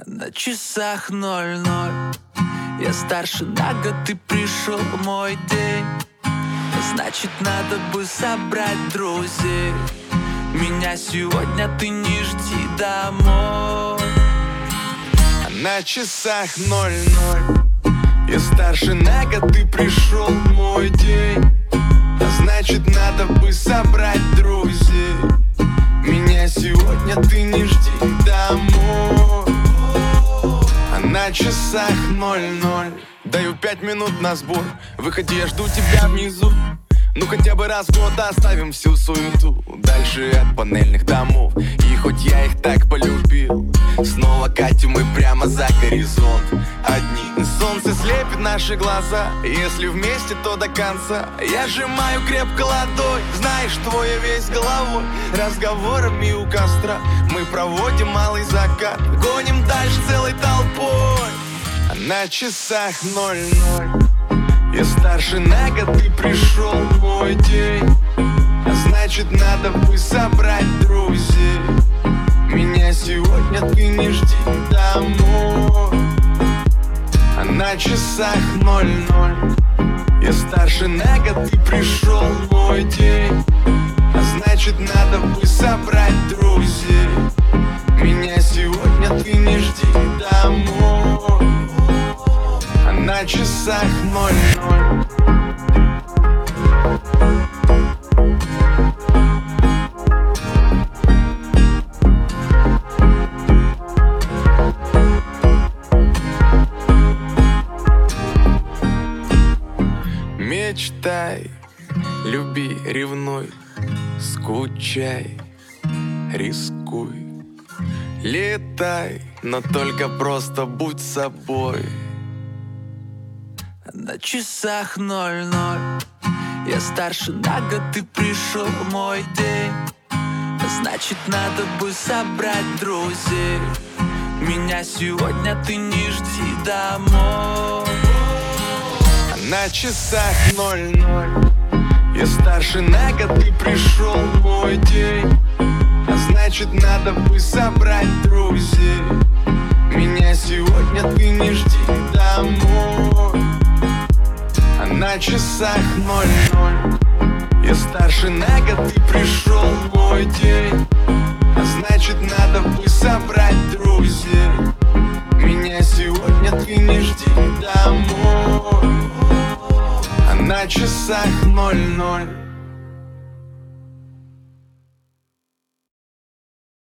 На часах 00. Я старше на год, ты пришел мой день. Значит, надо бы собрать друзей. Меня сегодня ты не жди домой. На часах 00. Я старше на год, ты пришел мой день. Значит, надо бы собрать друзей. Меня сегодня ты не жди домой. На часах 00. Даю 5 минут на сбор. Выходи, я жду тебя внизу. Ну хотя бы раз в год оставим всю суету дальше от панельных домов. И хоть я их так полюбил, снова катим мы прямо за горизонт. Одни солнце слепит наши глаза. Если вместе, то до конца. Я сжимаю крепко ладонь, знаешь, твоя весь головой. Разговорами у костра мы проводим малый закат. Гоним дальше целой толпой. На часах 00. Я старше на год, ты пришел мой день. Значит, надо бы собрать друзей. Меня сегодня ты не жди домой. На часах 00. Я старше на год, ты пришел мой день. Значит, надо бы собрать друзей. Меня сегодня ты не жди домой. На часах 00. Мечтай, люби, ревнуй, скучай, рискуй. Летай, но только просто будь собой. На часах 00. Я старше на год, ты пришел мой день. Значит, надо бы собрать друзей. Меня сегодня ты не жди домой. На часах 00. Я старше на год, ты пришел мой день. Значит, надо бы собрать друзей. Меня сегодня ты не жди домой. На часах 00. Я старше на год, ты пришел мой день. Значит, надо бы собрать друзей. Меня сегодня ты не жди домой. На часах 00.